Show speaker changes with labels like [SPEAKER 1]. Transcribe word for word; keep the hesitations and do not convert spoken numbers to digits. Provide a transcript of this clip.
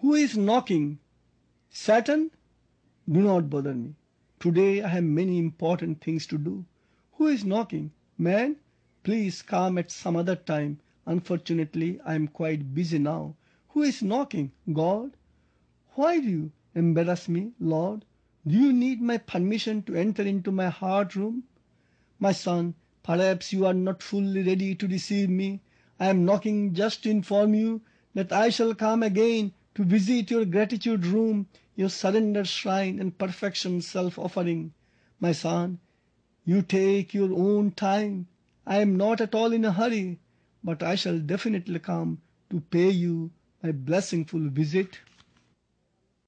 [SPEAKER 1] Who is knocking? Satan? Do not bother me. Today I have many important things to do. Who is knocking? Man? Please come at some other time. Unfortunately, I am quite busy now. Who is knocking? God? Why do you embarrass me, Lord? Do you need my permission to enter into my heart room? My son, perhaps you are not fully ready to receive me. I am knocking just to inform you that I shall come again to visit your gratitude room, your surrender shrine and perfection self-offering. My son, you take your own time. I am not at all in a hurry, but I shall definitely come to pay you my blessingful visit.